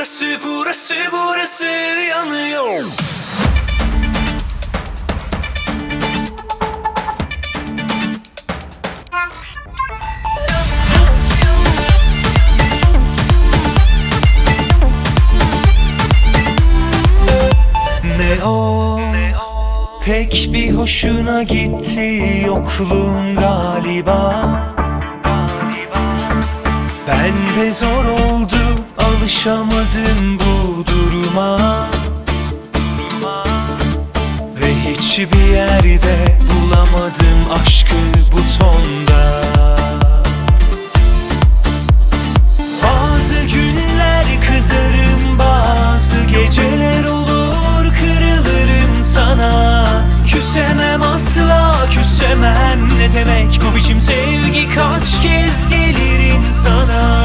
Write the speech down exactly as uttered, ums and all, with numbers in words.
burası, burası, burası yanıyor. Ne o, ne o, pek bir hoşuna gitti yokluğun galiba. Ben de zor oldu, alışamadım bu duruma. Ve hiçbir yerde bulamadım aşkı bu tonda. Bazı günler kızarım, bazı geceler olur kırılırım sana. Küsemem asla, küsemem ne demek bu biçim sevgi, kaç kez gelir insana.